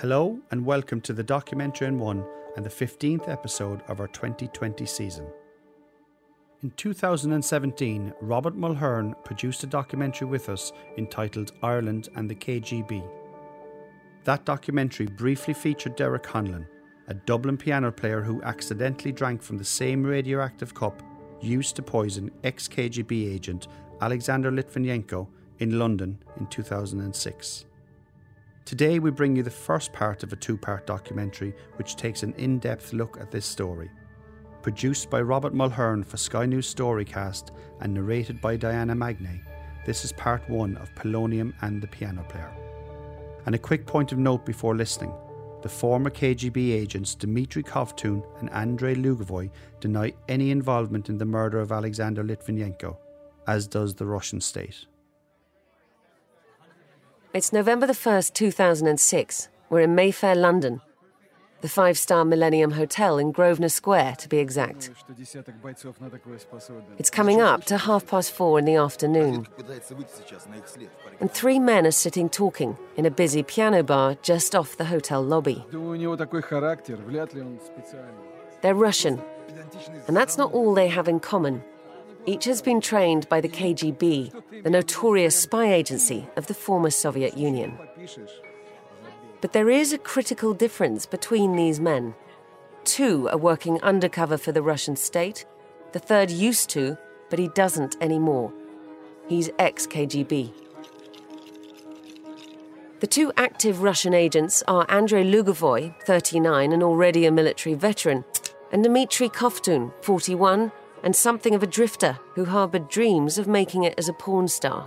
Hello and welcome to the Documentary in One and the 15th episode of our 2020 season. In 2017, Robert Mulhern produced a documentary with us entitled Ireland and the KGB. That documentary briefly featured Derek Conlon, a Dublin piano player who accidentally drank from the same radioactive cup used to poison ex-KGB agent Alexander Litvinenko in London in 2006. Today we bring you the first part of a two-part documentary which takes an in-depth look at this story. Produced by Robert Mulhern for Sky News Storycast and narrated by Diana Magnay, this is part one of Polonium and the Piano Player. And a quick point of note before listening. The former KGB agents Dmitry Kovtun and Andrei Lugovoy deny any involvement in the murder of Alexander Litvinenko, as does the Russian state. It's November the 1st, 2006. We're in Mayfair, London. The 5-star Millennium Hotel in Grosvenor Square, to be exact. It's coming up to 4:30 in the afternoon. And 3 men are sitting talking in a busy piano bar just off the hotel lobby. They're Russian. And that's not all they have in common. Each has been trained by the KGB, the notorious spy agency of the former Soviet Union. But there is a critical difference between these men. 2 are working undercover for the Russian state. The third used to, but he doesn't anymore. He's ex-KGB. The 2 active Russian agents are Andrei Lugovoy, 39 and already a military veteran, and Dmitry Kovtun, 41, and something of a drifter who harboured dreams of making it as a porn star.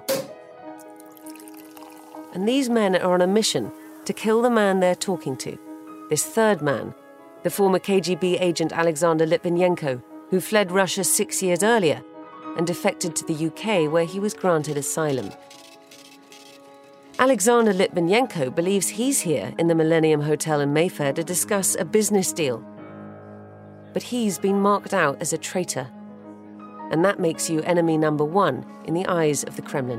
And these men are on a mission to kill the man they're talking to, this third man, the former KGB agent Alexander Litvinenko, who fled Russia 6 years earlier and defected to the UK where he was granted asylum. Alexander Litvinenko believes he's here in the Millennium Hotel in Mayfair to discuss a business deal. But he's been marked out as a traitor. And that makes you enemy number 1 in the eyes of the Kremlin.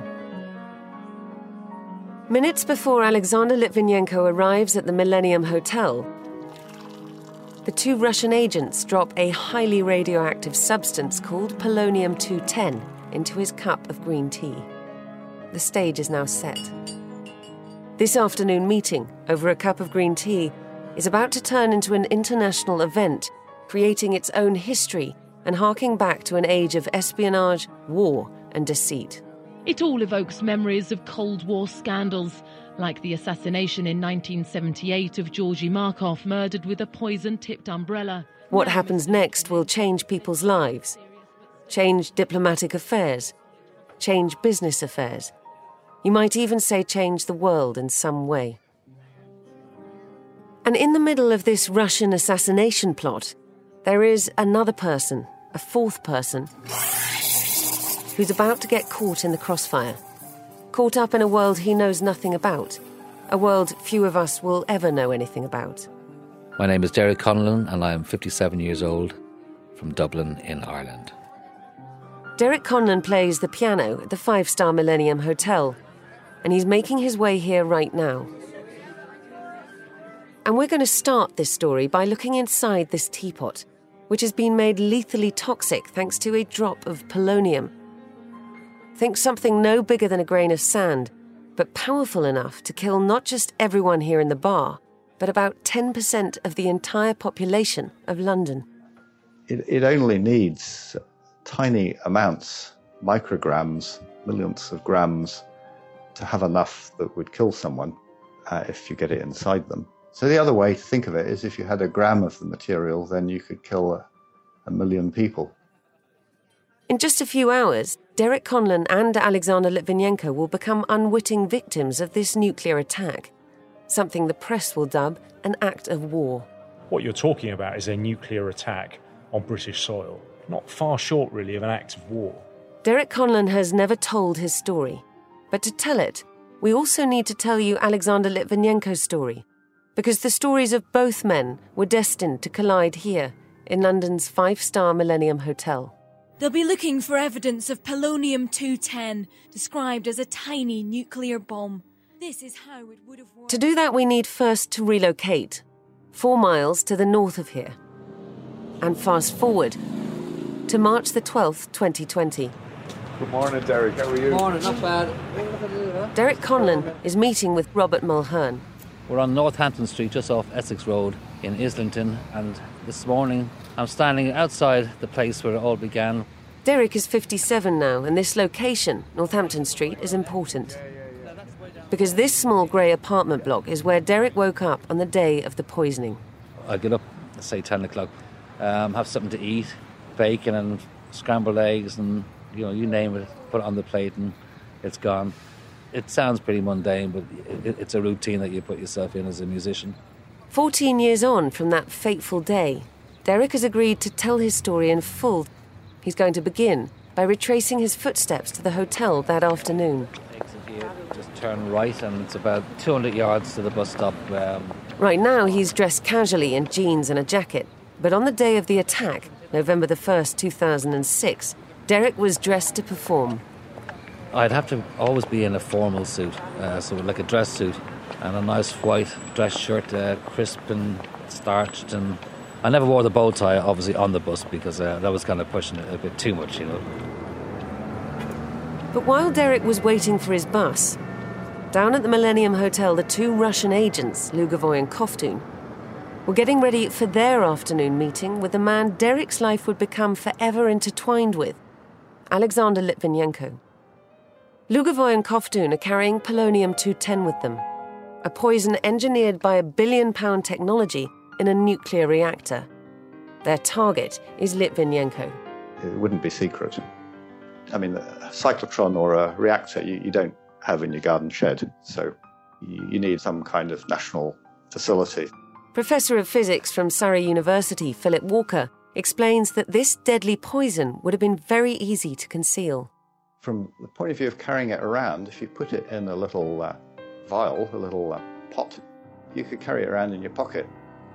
Minutes before Alexander Litvinenko arrives at the Millennium Hotel, the 2 Russian agents drop a highly radioactive substance called polonium-210 into his cup of green tea. The stage is now set. This afternoon meeting over a cup of green tea is about to turn into an international event, creating its own history and harking back to an age of espionage, war and deceit. It all evokes memories of Cold War scandals, like the assassination in 1978 of Georgy Markov, murdered with a poison-tipped umbrella. What happens next will change people's lives, change diplomatic affairs, change business affairs. You might even say change the world in some way. And in the middle of this Russian assassination plot, there is another person, a 4th person, who's about to get caught in the crossfire, caught up in a world he knows nothing about, a world few of us will ever know anything about. My name is Derek Conlon and I am 57 years old, from Dublin in Ireland. Derek Conlon plays the piano at the 5-star Millennium Hotel, and he's making his way here right now. And we're going to start this story by looking inside this teapot, which has been made lethally toxic thanks to a drop of polonium. Think something no bigger than a grain of sand, but powerful enough to kill not just everyone here in the bar, but about 10% of the entire population of London. It only needs tiny amounts, micrograms, millionths of grams, to have enough that would kill someone if you get it inside them. So the other way to think of it is if you had a gram of the material, then you could kill a million people. In just a few hours, Derek Conlon and Alexander Litvinenko will become unwitting victims of this nuclear attack, something the press will dub an act of war. What you're talking about is a nuclear attack on British soil, not far short really of an act of war. Derek Conlon has never told his story, but to tell it, we also need to tell you Alexander Litvinenko's story, because the stories of both men were destined to collide here in London's 5-star Millennium Hotel. They'll be looking for evidence of polonium-210, described as a tiny nuclear bomb. This is how it would have worked. To do that, we need first to relocate 4 miles to the north of here. And fast forward to March the 12th, 2020. Good morning, Derek. How are you? Morning, not bad. Derek Conlon is meeting with Robert Mulhern. We're on Northampton Street, just off Essex Road in Islington, and this morning I'm standing outside the place where it all began. Derek is 57 now, and this location, Northampton Street, is important. Because this small grey apartment block is where Derek woke up on the day of the poisoning. I get up, say 10 o'clock, have something to eat, bacon and scrambled eggs and, you name it, put it on the plate and it's gone. It sounds pretty mundane, but it's a routine that you put yourself in as a musician. 14 years on from that fateful day, Derek has agreed to tell his story in full. He's going to begin by retracing his footsteps to the hotel that afternoon. Exit here, just turn right, and it's about 200 yards to the bus stop. Right now, he's dressed casually in jeans and a jacket. But on the day of the attack, November the 1st, 2006, Derek was dressed to perform. I'd have to always be in a formal suit, so like a dress suit, and a nice white dress shirt, crisp and starched, and I never wore the bow tie, obviously, on the bus because that was kind of pushing it a bit too much, But while Derek was waiting for his bus, down at the Millennium Hotel, the 2 Russian agents, Lugovoy and Koftun, were getting ready for their afternoon meeting with the man Derek's life would become forever intertwined with, Alexander Litvinenko. Lugovoy and Koftun are carrying polonium-210 with them, a poison engineered by a billion-pound technology in a nuclear reactor. Their target is Litvinenko. It wouldn't be secret. I mean, a cyclotron or a reactor you don't have in your garden shed, so you need some kind of national facility. Professor of Physics from Surrey University, Philip Walker, explains that this deadly poison would have been very easy to conceal. From the point of view of carrying it around, if you put it in a little vial, a little pot, you could carry it around in your pocket.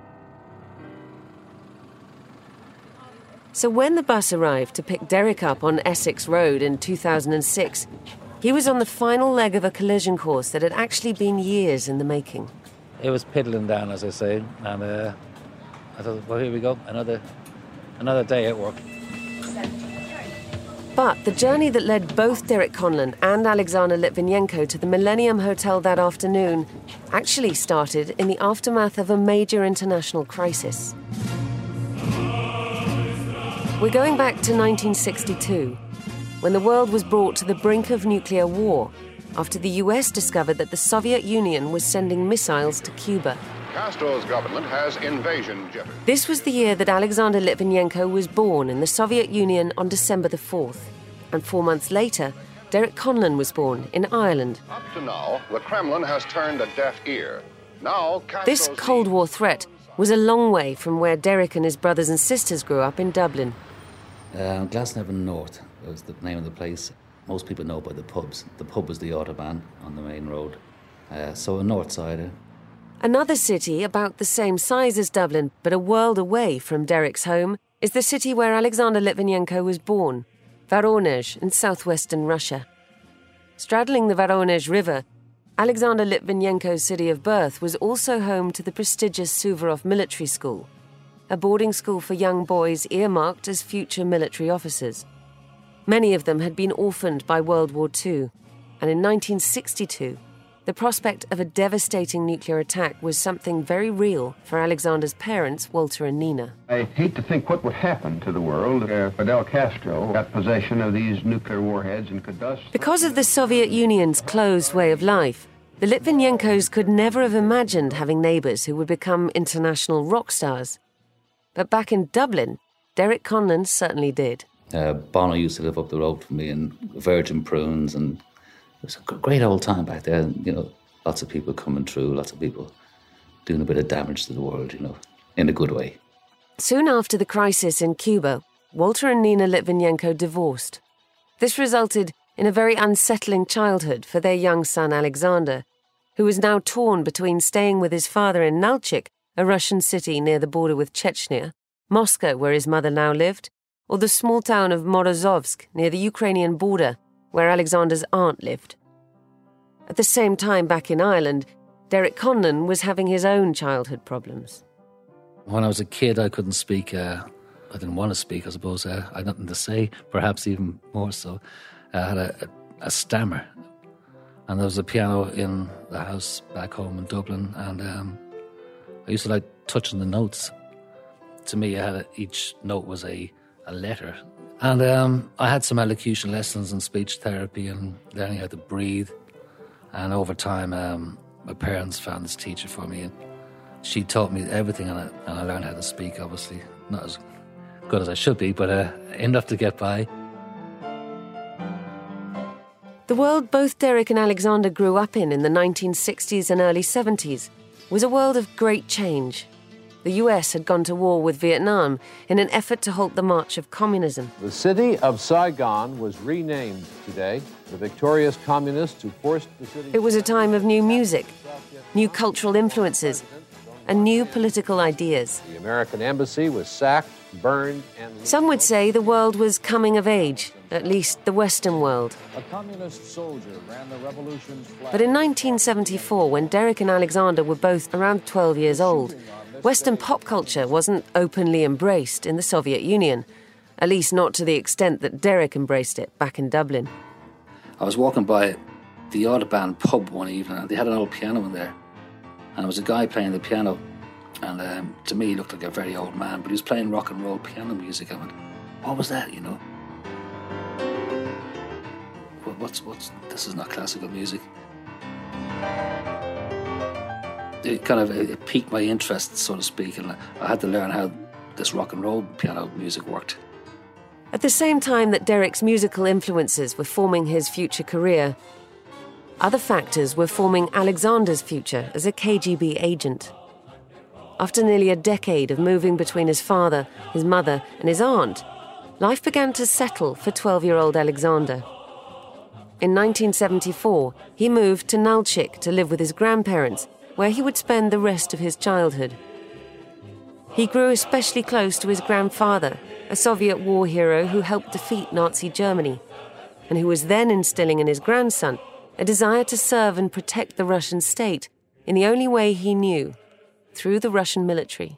So when the bus arrived to pick Derek up on Essex Road in 2006, he was on the final leg of a collision course that had actually been years in the making. It was piddling down, as I say, and I thought, well, here we go, another day at work. But the journey that led both Derek Conlon and Alexander Litvinenko to the Millennium Hotel that afternoon actually started in the aftermath of a major international crisis. We're going back to 1962, when the world was brought to the brink of nuclear war after the US discovered that the Soviet Union was sending missiles to Cuba. Castro's government has invasion jitters. This was the year that Alexander Litvinenko was born in the Soviet Union on December the 4th. And 4 months later, Derek Conlon was born in Ireland. Up to now, the Kremlin has turned a deaf ear. Now, This Cold War threat was a long way from where Derek and his brothers and sisters grew up in Dublin. Glasnevin North was the name of the place. Most people know about the pubs. The pub was the Autobahn on the main road. So a north sider. Another city about the same size as Dublin, but a world away from Derek's home, is the city where Alexander Litvinenko was born, Voronezh in southwestern Russia. Straddling the Voronezh River, Alexander Litvinenko's city of birth was also home to the prestigious Suvorov Military School, a boarding school for young boys earmarked as future military officers. Many of them had been orphaned by World War II, and in 1962, the prospect of a devastating nuclear attack was something very real for Alexander's parents, Walter and Nina. I hate to think what would happen to the world if Fidel Castro got possession of these nuclear warheads and could thus... Because of the Soviet Union's closed way of life, the Litvinenkos could never have imagined having neighbours who would become international rock stars. But back in Dublin, Derek Conlon certainly did. Bono used to live up the road from me, and Virgin Prunes, and it was a great old time back there. Lots of people coming through, lots of people doing a bit of damage to the world, in a good way. Soon after the crisis in Cuba, Walter and Nina Litvinenko divorced. This resulted in a very unsettling childhood for their young son Alexander, who was now torn between staying with his father in Nalchik, a Russian city near the border with Chechnya, Moscow, where his mother now lived, or the small town of Morozovsk near the Ukrainian border, where Alexander's aunt lived. At the same time, back in Ireland, Derek Conlon was having his own childhood problems. When I was a kid, I couldn't speak. I didn't want to speak, I suppose. I had nothing to say, perhaps even more so. I had a stammer. And there was a piano in the house back home in Dublin, and I used to like touching the notes. To me, each note was a letter. And I had some elocution lessons and speech therapy and learning how to breathe. And over time, my parents found this teacher for me, and she taught me everything, and I learned how to speak, obviously. Not as good as I should be, but enough to get by. The world both Derek and Alexander grew up in the 1960s and early 70s was a world of great change. The US had gone to war with Vietnam in an effort to halt the march of communism. The city of Saigon was renamed today. The victorious communists who forced the city... It was a time of new music, new cultural influences, and new political ideas. The American embassy was sacked, burned, and... Some would say the world was coming of age, at least the Western world. A communist soldier ran the revolution's flag. But in 1974, when Derek and Alexander were both around 12 years old, Western pop culture wasn't openly embraced in the Soviet Union, at least not to the extent that Derek embraced it back in Dublin. I was walking by the Audubon pub one evening, and they had an old piano in there. And there was a guy playing the piano, and to me he looked like a very old man, but he was playing rock and roll piano music. I went, what was that, you know? What's this is not classical music. It piqued my interest, so to speak, and I had to learn how this rock and roll piano music worked. At the same time that Derek's musical influences were forming his future career, other factors were forming Alexander's future as a KGB agent. After nearly a decade of moving between his father, his mother, and his aunt, life began to settle for 12-year-old Alexander. In 1974, he moved to Nalchik to live with his grandparents, where he would spend the rest of his childhood. He grew especially close to his grandfather, a Soviet war hero who helped defeat Nazi Germany, and who was then instilling in his grandson a desire to serve and protect the Russian state in the only way he knew, through the Russian military.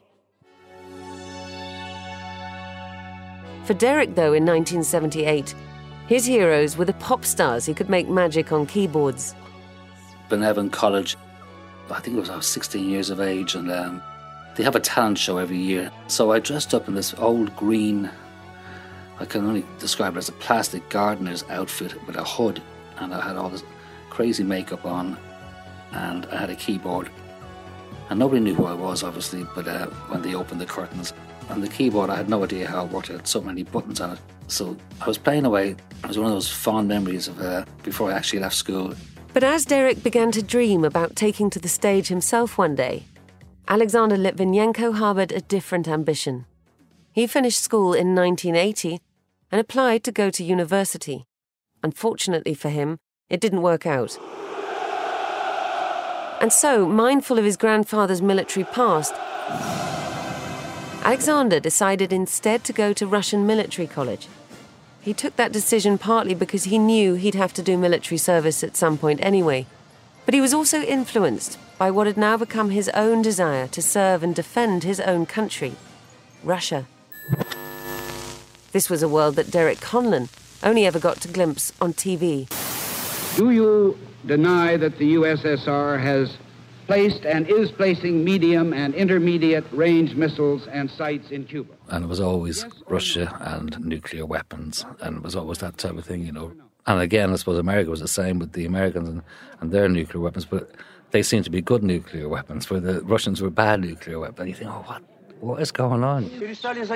For Derek, though, in 1978, his heroes were the pop stars who could make magic on keyboards. Benevan College, I think I was 16 years of age, and they have a talent show every year. So I dressed up in this old green, I can only describe it as a plastic gardener's outfit with a hood, and I had all this crazy makeup on, and I had a keyboard. And nobody knew who I was, obviously, but when they opened the curtains. And the keyboard, I had no idea how it worked. It had so many buttons on it. So I was playing away. It was one of those fond memories of before I actually left school. But as Derek began to dream about taking to the stage himself one day, Alexander Litvinenko harbored a different ambition. He finished school in 1980 and applied to go to university. Unfortunately for him, it didn't work out. And so, mindful of his grandfather's military past, Alexander decided instead to go to Russian military college. He took that decision partly because he knew he'd have to do military service at some point anyway, but he was also influenced by what had now become his own desire to serve and defend his own country, Russia. This was a world that Derek Conlon only ever got to glimpse on TV. Do you deny that the USSR has placed and is placing medium and intermediate range missiles and sites in Cuba? And it was always Russia and nuclear weapons, and it was always that type of thing, you know. And again, I suppose America was the same with the Americans and their nuclear weapons, but they seemed to be good nuclear weapons, where the Russians were bad nuclear weapons. And you think, oh, what is going on? In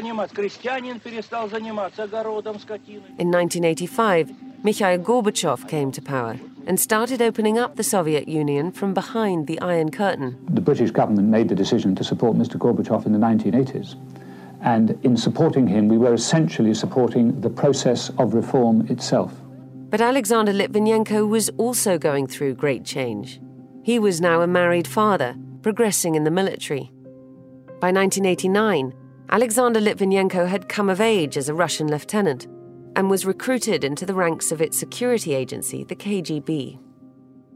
1985, Mikhail Gorbachev came to power and started opening up the Soviet Union from behind the Iron Curtain. The British government made the decision to support Mr. Gorbachev in the 1980s. And in supporting him, we were essentially supporting the process of reform itself. But Alexander Litvinenko was also going through great change. He was now a married father, progressing in the military. By 1989, Alexander Litvinenko had come of age as a Russian lieutenant and was recruited into the ranks of its security agency, the KGB.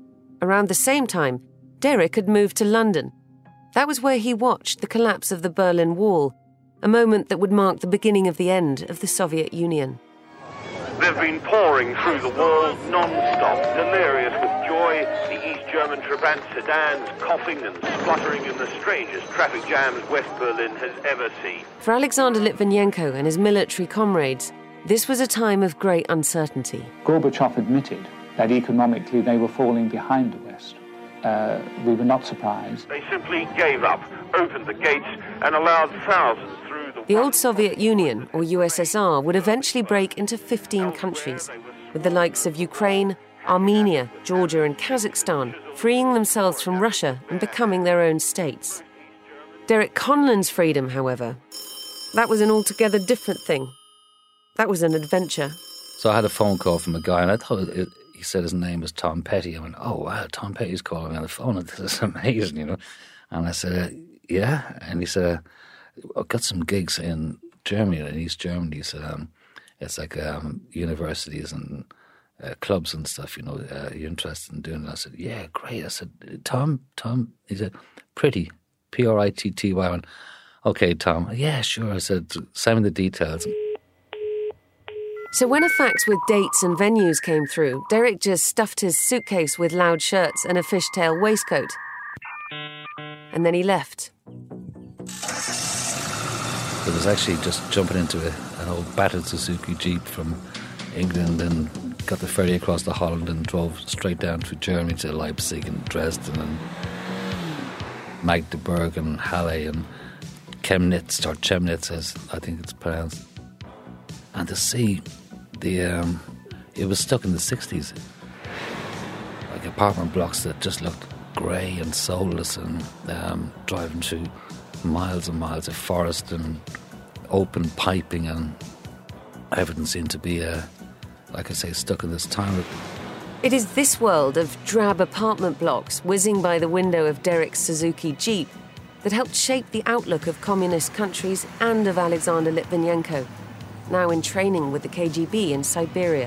Around the same time, Derek had moved to London. That was where he watched the collapse of the Berlin Wall, a moment that would mark the beginning of the end of the Soviet Union. They've been pouring through the wall non-stop, delirious with joy, the East German Trabant sedans coughing and spluttering in the strangest traffic jams West Berlin has ever seen. For Alexander Litvinenko and his military comrades, this was a time of great uncertainty. Gorbachev admitted that economically they were falling behind the West. We were not surprised. They simply gave up, opened the gates and allowed thousands through the... The old Soviet Union, or USSR, would eventually break into 15 countries, with the likes of Ukraine, Armenia, Georgia and Kazakhstan freeing themselves from Russia and becoming their own states. Derek Conlon's freedom, however, that was an altogether different thing. That was an adventure. So I had a phone call from a guy, and I thought he said his name was Tom Petty. I went, oh, wow, Tom Petty's calling me on the phone. This is amazing, you know. And I said, yeah. And he said, I've got some gigs in Germany, in East Germany. He said, it's like universities and clubs and stuff, you know. You're interested in doing it? I said, yeah, great. I said, Tom? He said, Pretty, Pritty. I went, okay, Tom. Yeah, sure. I said, send me the details. So when a fax with dates and venues came through, Derek just stuffed his suitcase with loud shirts and a fishtail waistcoat. And then he left. It was actually just jumping into an old battered Suzuki Jeep from England and got the ferry across to Holland and drove straight down through Germany to Leipzig and Dresden and Magdeburg and Halle and Chemnitz, or Chemnitz as I think it's pronounced. And to see it was stuck in the 60s. Like apartment blocks that just looked grey and soulless and driving through miles and miles of forest and open piping, and everything seemed to be, like I say, stuck in this time. It is this world of drab apartment blocks whizzing by the window of Derek's Suzuki Jeep that helped shape the outlook of communist countries and of Alexander Litvinenko, now in training with the KGB in Siberia.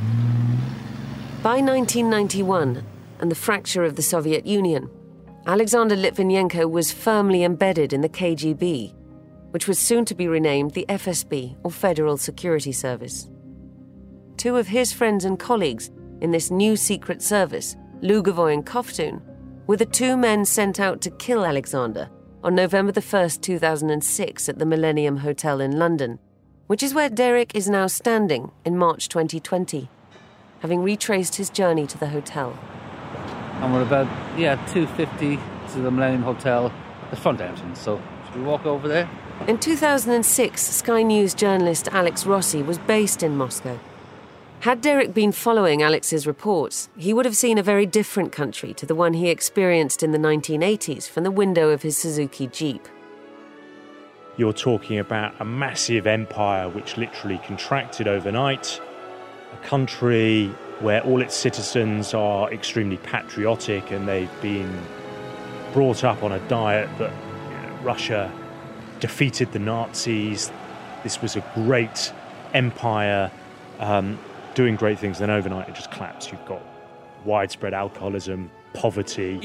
By 1991, and the fracture of the Soviet Union, Alexander Litvinenko was firmly embedded in the KGB, which was soon to be renamed the FSB, or Federal Security Service. Two of his friends and colleagues in this new secret service, Lugovoy and Koftun, were the two men sent out to kill Alexander on November 1st, 2006 at the Millennium Hotel in London, which is where Derek is now standing in March 2020, having retraced his journey to the hotel. And we're about, 250 to the Millennium Hotel, the front entrance. So should we walk over there? In 2006, Sky News journalist Alex Rossi was based in Moscow. Had Derek been following Alex's reports, he would have seen a very different country to the one he experienced in the 1980s from the window of his Suzuki Jeep. You're talking about a massive empire which literally contracted overnight, a country where all its citizens are extremely patriotic and they've been brought up on a diet that Russia defeated the Nazis. This was a great empire doing great things, then overnight it just collapsed. You've got widespread alcoholism, poverty.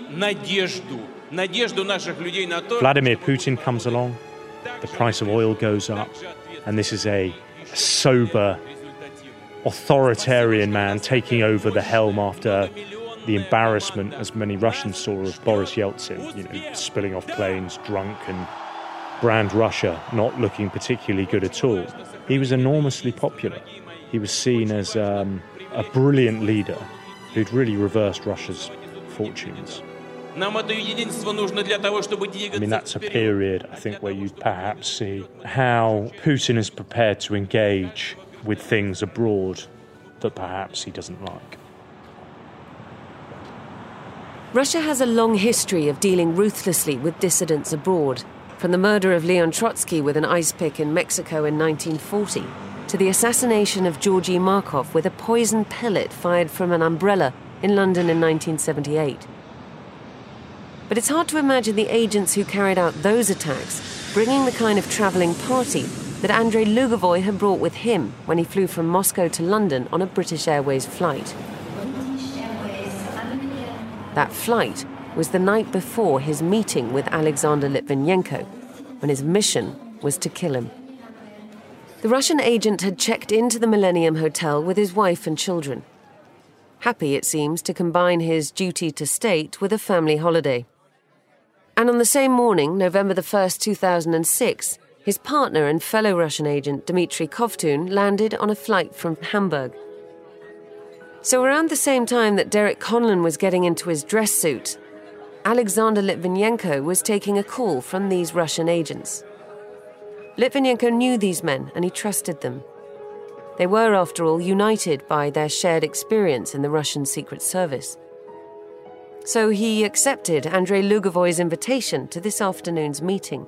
Vladimir Putin comes along, the price of oil goes up, and this is a sober, authoritarian man taking over the helm after the embarrassment, as many Russians saw, of Boris Yeltsin, spilling off planes, drunk, and brand Russia not looking particularly good at all. He was enormously popular. He was seen as a brilliant leader who'd really reversed Russia's fortunes. I mean, that's a period, I think, where you perhaps see how Putin is prepared to engage with things abroad that perhaps he doesn't like. Russia has a long history of dealing ruthlessly with dissidents abroad, from the murder of Leon Trotsky with an ice pick in Mexico in 1940 to the assassination of Georgy Markov with a poisoned pellet fired from an umbrella in London in 1978. But it's hard to imagine the agents who carried out those attacks bringing the kind of travelling party that Andrei Lugovoy had brought with him when he flew from Moscow to London on a British Airways flight. That flight was the night before his meeting with Alexander Litvinenko, when his mission was to kill him. The Russian agent had checked into the Millennium Hotel with his wife and children. Happy, it seems, to combine his duty to state with a family holiday. And on the same morning, November the 1st, 2006, his partner and fellow Russian agent Dmitry Kovtun landed on a flight from Hamburg. So around the same time that Derek Conlon was getting into his dress suit, Alexander Litvinenko was taking a call from these Russian agents. Litvinenko knew these men and he trusted them. They were, after all, united by their shared experience in the Russian Secret Service. So he accepted Andrei Lugovoy's invitation to this afternoon's meeting.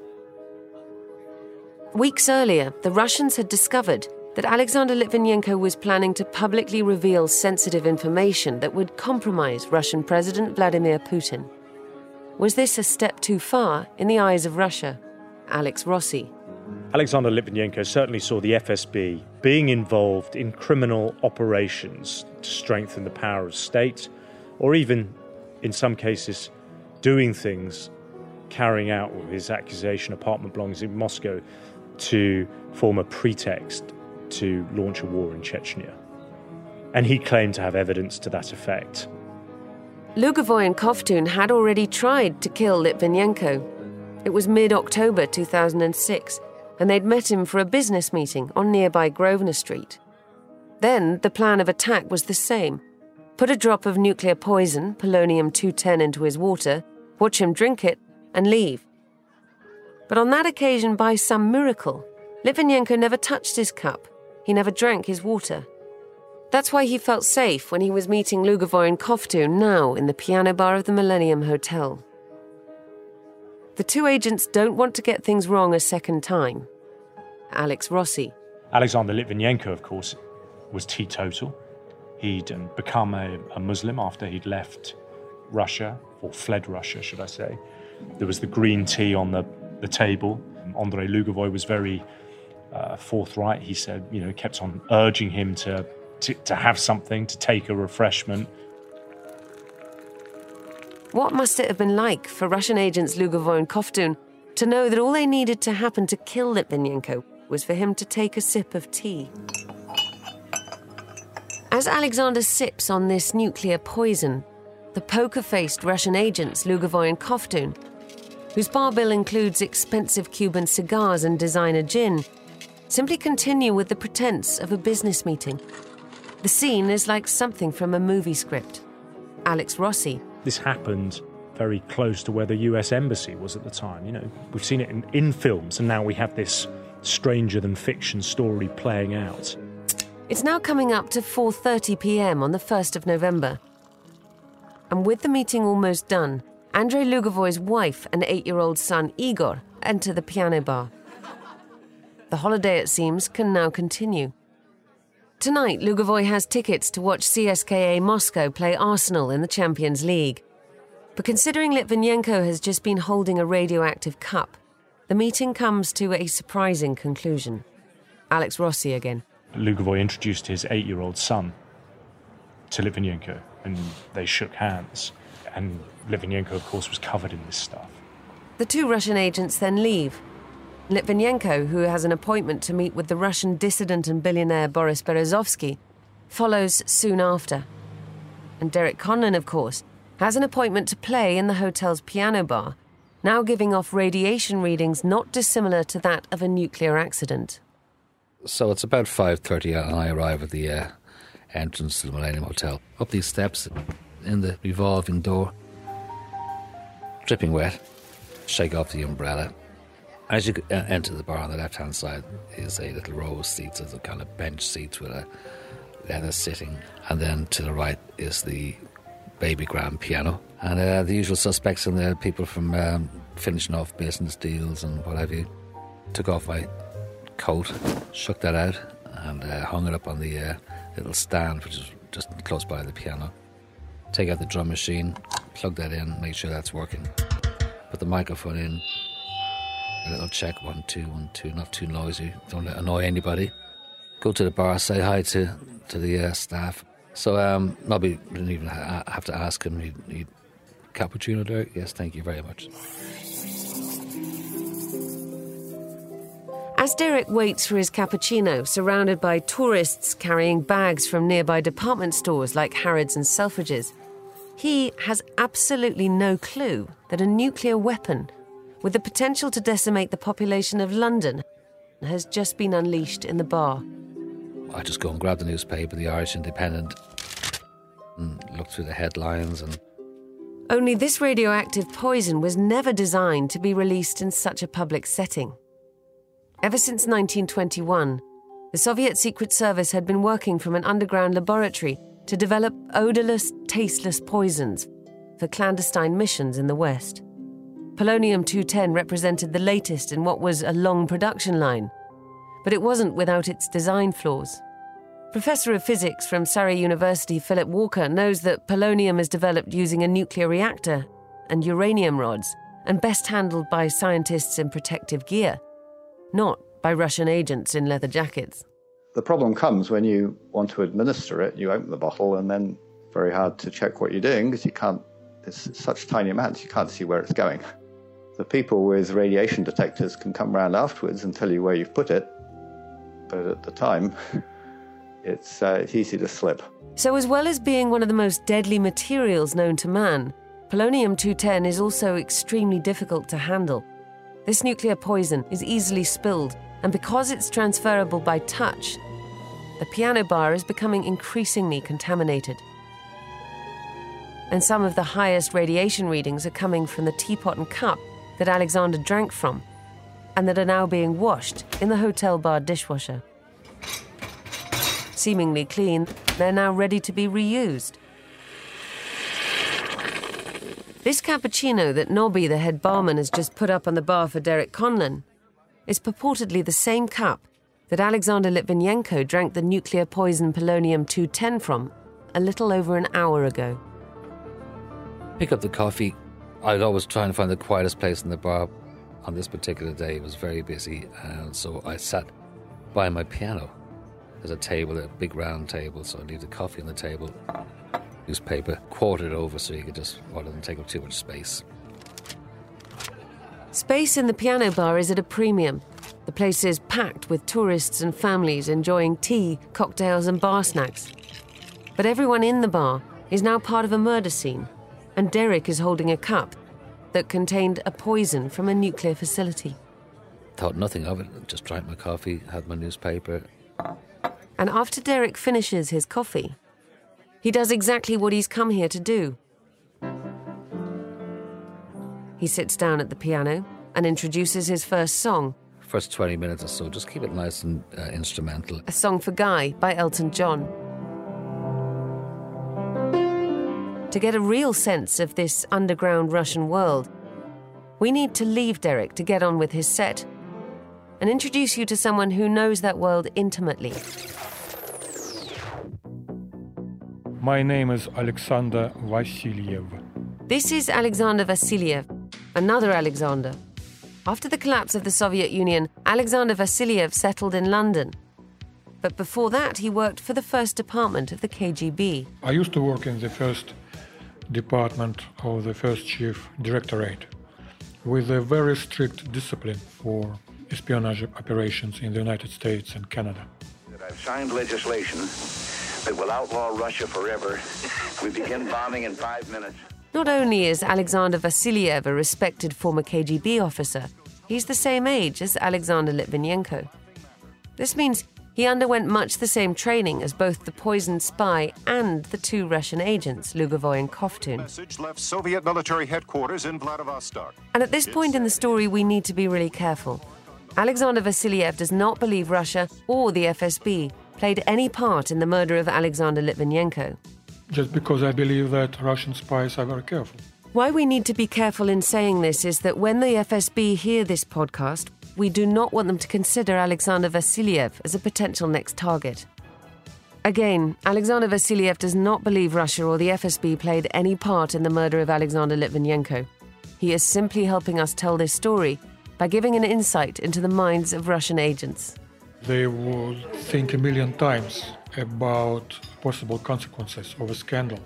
Weeks earlier, the Russians had discovered that Alexander Litvinenko was planning to publicly reveal sensitive information that would compromise Russian President Vladimir Putin. Was this a step too far in the eyes of Russia? Alex Rossi. Alexander Litvinenko certainly saw the FSB being involved in criminal operations to strengthen the power of state, or even, in some cases, doing things, carrying out his accusation apartment belongs in Moscow to form a pretext to launch a war in Chechnya. And he claimed to have evidence to that effect. Lugovoy and Kovtun had already tried to kill Litvinenko. It was mid-October 2006, and they'd met him for a business meeting on nearby Grosvenor Street. Then the plan of attack was the same. Put a drop of nuclear poison, polonium-210, into his water, watch him drink it, and leave. But on that occasion, by some miracle, Litvinenko never touched his cup. He never drank his water. That's why he felt safe when he was meeting Lugovoy and Kovtun now in the piano bar of the Millennium Hotel. The two agents don't want to get things wrong a second time. Alex Rossi. Alexander Litvinenko, of course, was teetotal. He'd become a Muslim after he'd left Russia, or fled Russia, should I say. There was the green tea on the table. Andrei Lugovoy was very forthright. He said, kept on urging him to have something, to take a refreshment. What must it have been like for Russian agents Lugovoy and Kovtun to know that all they needed to happen to kill Litvinenko was for him to take a sip of tea? As Alexander sips on this nuclear poison, the poker-faced Russian agents Lugovoy and Kovtun, whose bar bill includes expensive Cuban cigars and designer gin, simply continue with the pretense of a business meeting. The scene is like something from a movie script. Alex Rossi. This happened very close to where the US Embassy was at the time. We've seen it in films, and now we have this stranger-than-fiction story playing out. It's now coming up to 4:30 p.m. on the 1st of November. And with the meeting almost done, Andrei Lugovoy's wife and 8-year-old son Igor enter the piano bar. The holiday, it seems, can now continue. Tonight, Lugovoy has tickets to watch CSKA Moscow play Arsenal in the Champions League. But considering Litvinenko has just been holding a radioactive cup, the meeting comes to a surprising conclusion. Alex Rossi again. Lugovoy introduced his 8-year-old son to Litvinenko, and they shook hands. And Litvinenko, of course, was covered in this stuff. The two Russian agents then leave. Litvinenko, who has an appointment to meet with the Russian dissident and billionaire Boris Berezovsky, follows soon after. And Derek Conlon, of course, has an appointment to play in the hotel's piano bar, now giving off radiation readings not dissimilar to that of a nuclear accident. So it's about 5:30 and I arrive at the entrance to the Millennium Hotel. Up these steps, in the revolving door, dripping wet, shake off the umbrella. As you enter the bar on the left-hand side is a little row of seats, as a kind of bench seats with a leather sitting. And then to the right is the baby grand piano. And the usual suspects and the people from finishing off business deals and what have you. Took off my coat, shook that out and hung it up on the little stand, which is just close by the piano. Take out the drum machine, plug that in, make sure that's working. Put the microphone in. A little check, 1, 2, 1, 2, not too noisy, don't annoy anybody. Go to the bar, say hi to the staff. So Nobby didn't even have to ask him. He'd cappuccino, Derek? Yes, thank you very much. As Derek waits for his cappuccino, surrounded by tourists carrying bags from nearby department stores like Harrods and Selfridges, he has absolutely no clue that a nuclear weapon with the potential to decimate the population of London has just been unleashed in the bar. I just go and grab the newspaper, the Irish Independent, and look through the headlines. And only this radioactive poison was never designed to be released in such a public setting. Ever since 1921, the Soviet Secret Service had been working from an underground laboratory to develop odorless, tasteless poisons for clandestine missions in the West. Polonium-210 represented the latest in what was a long production line, but it wasn't without its design flaws. Professor of Physics from Surrey University, Philip Walker, knows that polonium is developed using a nuclear reactor and uranium rods, and best handled by scientists in protective gear, not by Russian agents in leather jackets. The problem comes when you want to administer it. You open the bottle and then very hard to check what you're doing because you can't, it's such tiny amounts, you can't see where it's going. The people with radiation detectors can come around afterwards and tell you where you've put it, but at the time, it's easy to slip. So as well as being one of the most deadly materials known to man, polonium-210 is also extremely difficult to handle. This nuclear poison is easily spilled, and because it's transferable by touch, the piano bar is becoming increasingly contaminated. And some of the highest radiation readings are coming from the teapot and cup that Alexander drank from, and that are now being washed in the hotel bar dishwasher. Seemingly clean, they're now ready to be reused. This cappuccino that Nobby, the head barman, has just put up on the bar for Derek Conlon is purportedly the same cup that Alexander Litvinenko drank the nuclear poison polonium-210 from a little over an hour ago. Pick up the coffee. I'd always try and find the quietest place in the bar. On this particular day, it was very busy, and so I sat by my piano. There's a table, a big round table, so I leave the coffee on the table, newspaper, quartered over so you could just, rather than take up too much space. Space in the piano bar is at a premium. The place is packed with tourists and families enjoying tea, cocktails and bar snacks. But everyone in the bar is now part of a murder scene, and Derek is holding a cup that contained a poison from a nuclear facility. Thought nothing of it, just drank my coffee, had my newspaper. And after Derek finishes his coffee, he does exactly what he's come here to do. He sits down at the piano and introduces his first song. First 20 minutes or so, just keep it nice and instrumental. A Song for Guy by Elton John. To get a real sense of this underground Russian world, we need to leave Derek to get on with his set and introduce you to someone who knows that world intimately. My name is Alexander Vasilyev. This is Alexander Vasilyev, another Alexander. After the collapse of the Soviet Union, Alexander Vasilyev settled in London. But before that, he worked for the first department of the KGB. I used to work in the first department of the first chief directorate with a very strict discipline for espionage operations in the United States and Canada. I've signed legislation that will outlaw Russia forever. We begin bombing in 5 minutes. Not only is Alexander Vasilyev a respected former KGB officer, he's the same age as Alexander Litvinenko. This means he underwent much the same training as both the poisoned spy and the two Russian agents, Lugovoy and Kovtun. Message left Soviet military headquarters in Vladivostok. And at this point in the story, we need to be really careful. Alexander Vasilyev does not believe Russia or the FSB played any part in the murder of Alexander Litvinenko. Just because I believe that Russian spies are very careful. Why we need to be careful in saying this is that when the FSB hear this podcast, we do not want them to consider Alexander Vasilyev as a potential next target. Again, Alexander Vasilyev does not believe Russia or the FSB played any part in the murder of Alexander Litvinenko. He is simply helping us tell this story by giving an insight into the minds of Russian agents. They would think a million times about possible consequences of a scandal.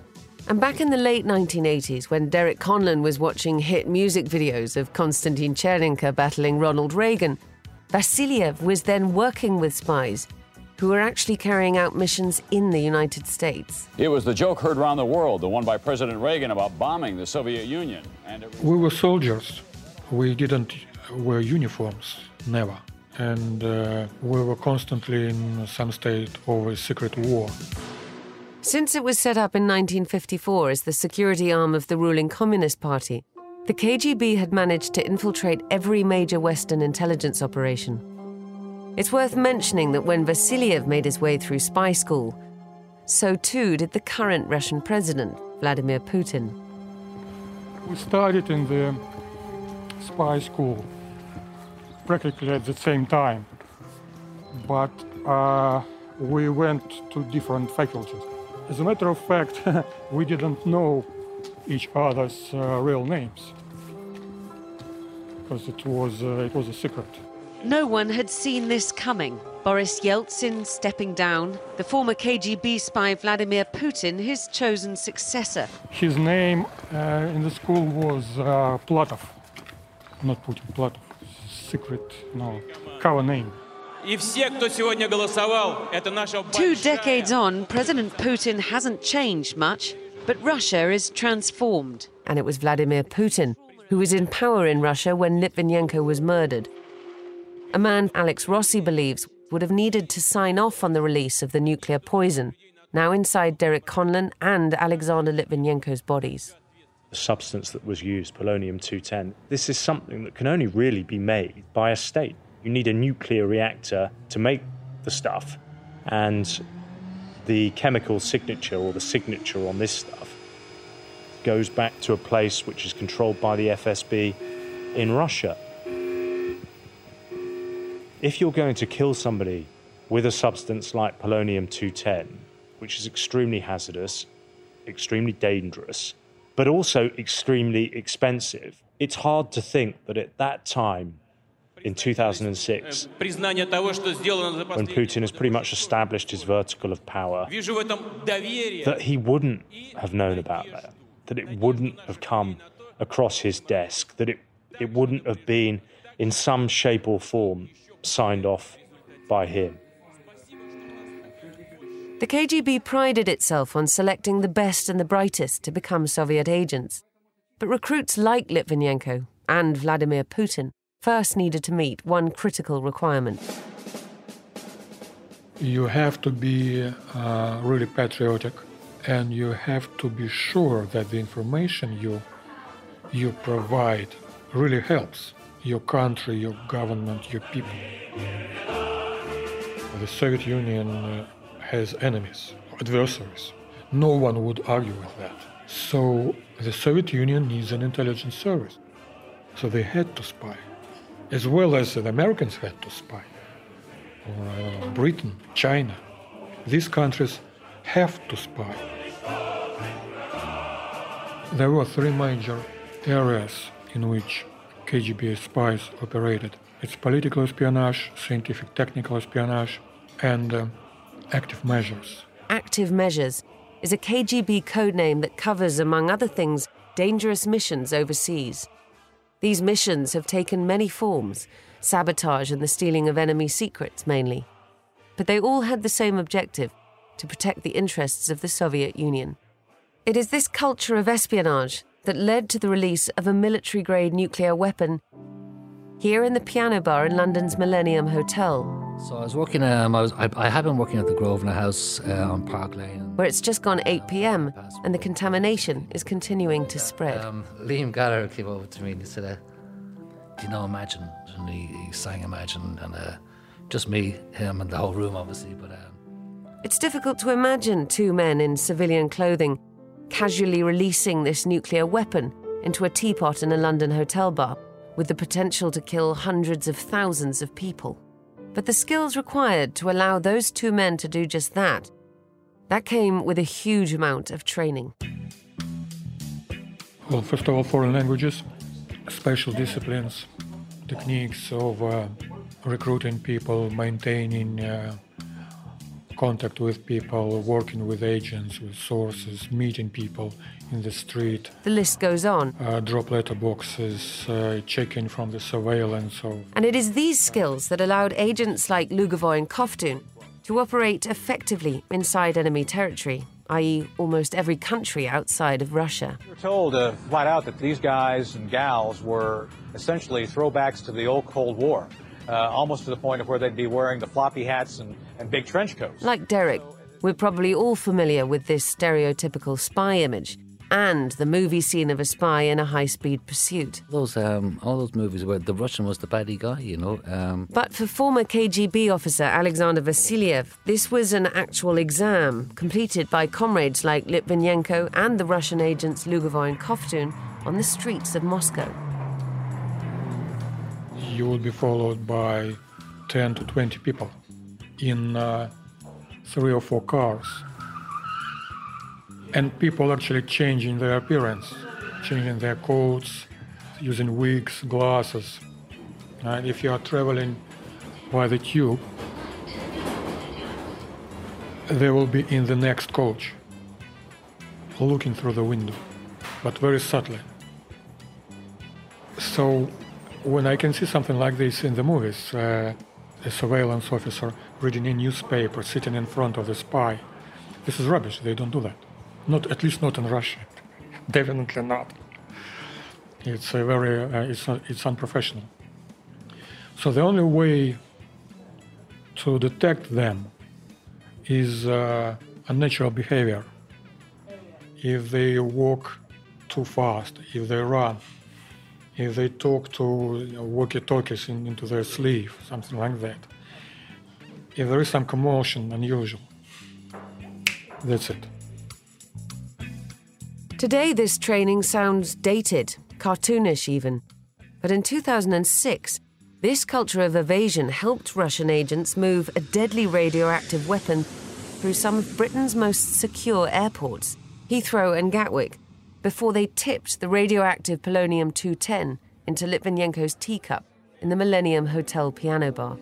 And back in the late 1980s, when Derek Conlon was watching hit music videos of Konstantin Chernenko battling Ronald Reagan, Vasiliev was then working with spies who were actually carrying out missions in the United States. It was the joke heard around the world, the one by President Reagan about bombing the Soviet Union. We were soldiers. We didn't wear uniforms, never. And we were constantly in some state of a secret war. Since it was set up in 1954 as the security arm of the ruling Communist Party, the KGB had managed to infiltrate every major Western intelligence operation. It's worth mentioning that when Vasiliev made his way through spy school, so too did the current Russian president, Vladimir Putin. We started in the spy school practically at the same time, but we went to different faculties. As a matter of fact, we didn't know each other's real names because it was a secret. No one had seen this coming. Boris Yeltsin stepping down, the former KGB spy Vladimir Putin, his chosen successor. His name in the school was Platov, not Putin, Platov. Secret, no, cover name. 2 decades on, President Putin hasn't changed much, but Russia is transformed. And it was Vladimir Putin who was in power in Russia when Litvinenko was murdered. A man Alex Rossi believes would have needed to sign off on the release of the nuclear poison, now inside Derek Conlon and Alexander Litvinenko's bodies. The substance that was used, polonium-210, this is something that can only really be made by a state. You need a nuclear reactor to make the stuff, and the chemical signature, or the signature on this stuff, goes back to a place which is controlled by the FSB in Russia. If you're going to kill somebody with a substance like polonium-210, which is extremely hazardous, extremely dangerous, but also extremely expensive, it's hard to think that at that time, in 2006, when Putin has pretty much established his vertical of power, that he wouldn't have known about that it wouldn't have come across his desk, that it wouldn't have been in some shape or form signed off by him. The KGB prided itself on selecting the best and the brightest to become Soviet agents. But recruits like Litvinenko and Vladimir Putin first needed to meet one critical requirement. You have to be really patriotic, and you have to be sure that the information you provide really helps your country, your government, your people. The Soviet Union has enemies, adversaries. No one would argue with that. So the Soviet Union needs an intelligence service. So they had to spy, as well as the Americans had to spy, or Britain, China. These countries have to spy. There were three major areas in which KGB spies operated. It's political espionage, scientific technical espionage, and active measures. Active measures is a KGB codename that covers, among other things, dangerous missions overseas. These missions have taken many forms, sabotage and the stealing of enemy secrets mainly. But they all had the same objective, to protect the interests of the Soviet Union. It is this culture of espionage that led to the release of a military-grade nuclear weapon here in the Piano Bar in London's Millennium Hotel. So I was working, I had been working at the Grosvenor House on Park Lane. Where it's just gone 8 p.m. and the contamination is continuing to spread. Liam Gallagher came over to me and he said, do you know Imagine? And he sang Imagine, and just me, him, and the whole room, obviously. But it's difficult to imagine two men in civilian clothing casually releasing this nuclear weapon into a teapot in a London hotel bar with the potential to kill hundreds of thousands of people. But the skills required to allow those two men to do just that came with a huge amount of training. Well, first of all, foreign languages, special disciplines, techniques of recruiting people, maintaining contact with people, working with agents, with sources, meeting people in the street. The list goes on. Drop letter boxes, checking from the surveillance. And it is these skills that allowed agents like Lugovoy and Koftun to operate effectively inside enemy territory, i.e. almost every country outside of Russia. We're told flat out that these guys and gals were essentially throwbacks to the old Cold War, almost to the point of where they'd be wearing the floppy hats and big trench coats. Like Derek, we're probably all familiar with this stereotypical spy image and the movie scene of a spy in a high-speed pursuit. All those movies where the Russian was the baddie guy, you know. But for former KGB officer Alexander Vassiliev, this was an actual exam completed by comrades like Litvinenko and the Russian agents Lugovoy and Koftun on the streets of Moscow. You will be followed by 10 to 20 people in 3 or 4 cars. And people actually changing their appearance, changing their coats, using wigs, glasses. And if you are traveling by the tube, they will be in the next coach, looking through the window, but very subtly. So when I can see something like this in the movies, a surveillance officer reading a newspaper, sitting in front of the spy, this is rubbish. They don't do that. At least not in Russia. Definitely not. It's it's unprofessional. So the only way to detect them is unnatural behavior. If they walk too fast, if they run, if they talk to walkie-talkies into their sleeve, something like that. If there is some commotion unusual, that's it. Today, this training sounds dated, cartoonish even. But in 2006, this culture of evasion helped Russian agents move a deadly radioactive weapon through some of Britain's most secure airports, Heathrow and Gatwick, before they tipped the radioactive polonium-210 into Litvinenko's teacup in the Millennium Hotel piano bar.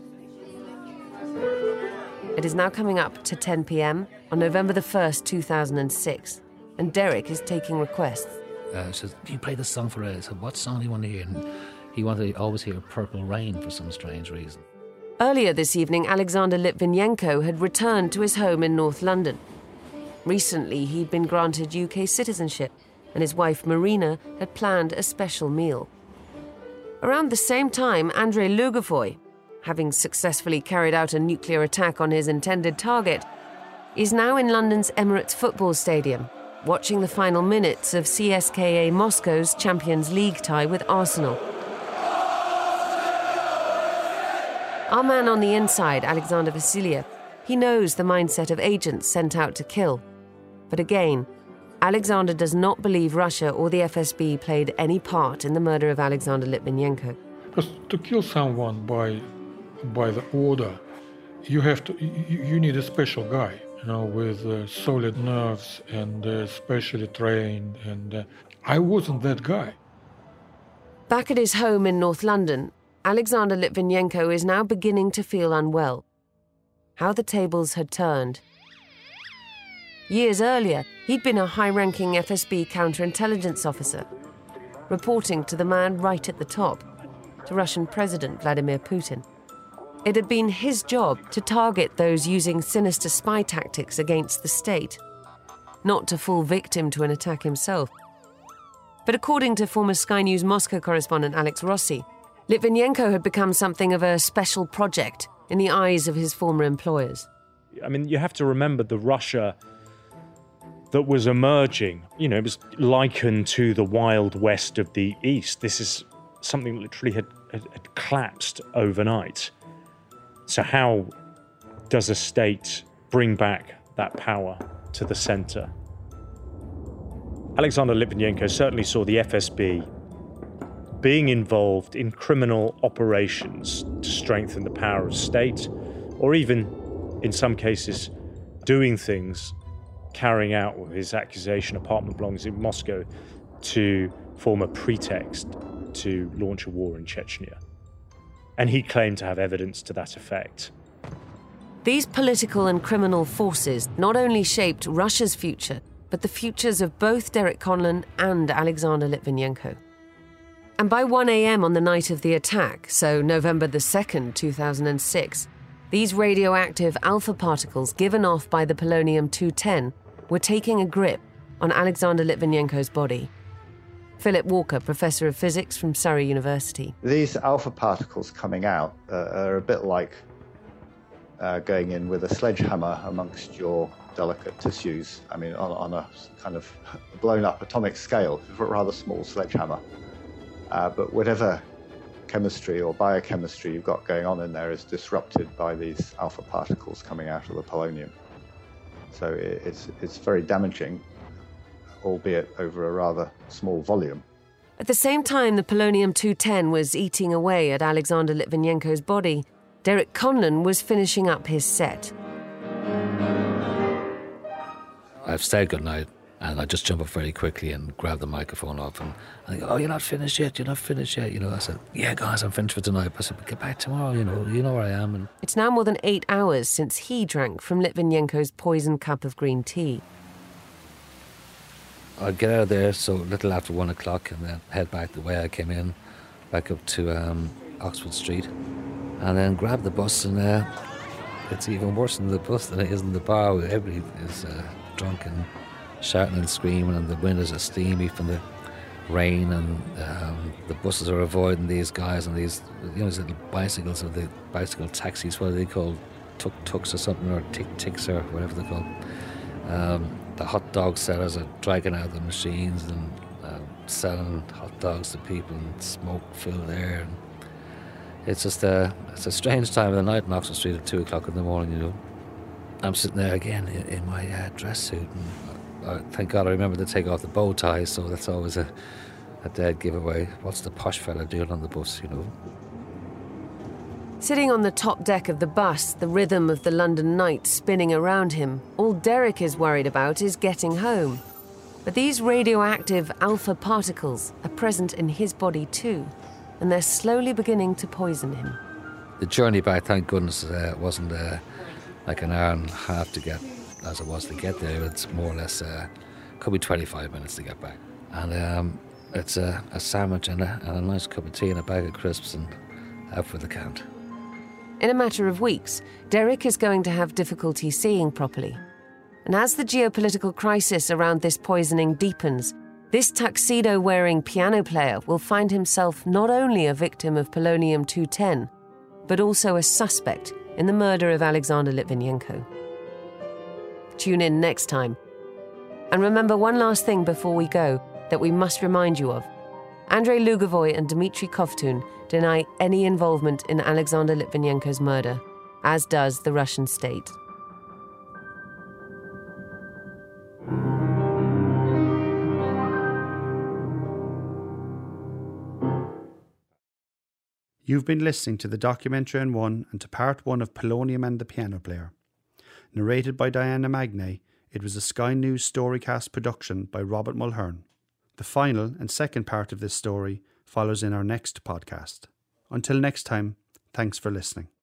It is now coming up to 10 p.m. on November the 1st, 2006. And Derek is taking requests. He says, "Do you play this song for us?" I said, "What song do you want to hear?" And he wanted to always hear Purple Rain for some strange reason. Earlier this evening, Alexander Litvinenko had returned to his home in North London. Recently, he'd been granted UK citizenship, and his wife Marina had planned a special meal. Around the same time, Andrei Lugovoy, having successfully carried out a nuclear attack on his intended target, is now in London's Emirates Football Stadium, watching the final minutes of CSKA Moscow's Champions League tie with Arsenal. Our man on the inside, Alexander Vassiliev, he knows the mindset of agents sent out to kill. But again, Alexander does not believe Russia or the FSB played any part in the murder of Alexander Litvinenko. Because to kill someone by the order, you need a special guy. With solid nerves and specially trained, and I wasn't that guy. Back at his home in North London, Alexander Litvinenko is now beginning to feel unwell. How the tables had turned. Years earlier, he'd been a high-ranking FSB counterintelligence officer, reporting to the man right at the top, to Russian President Vladimir Putin. It had been his job to target those using sinister spy tactics against the state, not to fall victim to an attack himself. But according to former Sky News Moscow correspondent Alex Rossi, Litvinenko had become something of a special project in the eyes of his former employers. I mean, you have to remember the Russia that was emerging. It was likened to the Wild West of the East. This is something that literally had collapsed overnight. So how does a state bring back that power to the centre? Alexander Litvinenko certainly saw the FSB being involved in criminal operations to strengthen the power of state, or even, in some cases, doing things, carrying out his accusation apartment belongs in Moscow to form a pretext to launch a war in Chechnya. And he claimed to have evidence to that effect. These political and criminal forces not only shaped Russia's future, but the futures of both Derek Conlon and Alexander Litvinenko. And by 1 a.m. on the night of the attack, so November the 2nd, 2006, these radioactive alpha particles given off by the polonium-210 were taking a grip on Alexander Litvinenko's body. Philip Walker, Professor of Physics from Surrey University. These alpha particles coming out are a bit like going in with a sledgehammer amongst your delicate tissues. I mean, on a kind of blown-up atomic scale, a rather small sledgehammer. But whatever chemistry or biochemistry you've got going on in there is disrupted by these alpha particles coming out of the polonium. So it's very damaging, albeit over a rather small volume. At the same time the polonium-210 was eating away at Alexander Litvinenko's body, Derek Conlon was finishing up his set. I've said goodnight, and I just jump up very quickly and grab the microphone off, and I go, "Oh, you're not finished yet, you're not finished yet." You know, I said, "Yeah, guys, I'm finished for tonight." I said, "Get back tomorrow, you know where I am." And it's now more than 8 hours since he drank from Litvinenko's poisoned cup of green tea. I'd get out of there so a little after 1 o'clock and then head back the way I came in, back up to Oxford Street, and then grab the bus. And it's even worse in the bus than it is in the bar, where everybody is drunk and shouting and screaming, and the windows are steamy from the rain, and the buses are avoiding these guys and these these little bicycles, or the bicycle taxis, what are they called, tuk-tuks or something, or tic-tics or whatever they're called. The hot dog sellers are dragging out the machines and selling hot dogs to people, and smoke filled air. And it's just it's a strange time of the night in Oxford Street at 2 o'clock in the morning. You know, I'm sitting there again in my dress suit, and thank God I remember to take off the bow tie, so that's always a dead giveaway. What's the posh fella doing on the bus, you know? Sitting on the top deck of the bus, the rhythm of the London night spinning around him, all Derek is worried about is getting home. But these radioactive alpha particles are present in his body too, and they're slowly beginning to poison him. The journey back, thank goodness, wasn't like an hour and a half to get, as it was to get there. It's more or less, could be 25 minutes to get back. And it's a sandwich and a nice cup of tea and a bag of crisps, and out for the count. In a matter of weeks, Derek is going to have difficulty seeing properly. And as the geopolitical crisis around this poisoning deepens, this tuxedo-wearing piano player will find himself not only a victim of polonium-210, but also a suspect in the murder of Alexander Litvinenko. Tune in next time. And remember one last thing before we go that we must remind you of. Andrei Lugovoy and Dmitry Kovtun deny any involvement in Alexander Litvinenko's murder, as does the Russian state. You've been listening to the documentary on One and to part one of Polonium and the Piano Player. Narrated by Diana Magnay, it was a Sky News Storycast production by Robert Mulhern. The final and second part of this story follows in our next podcast. Until next time, thanks for listening.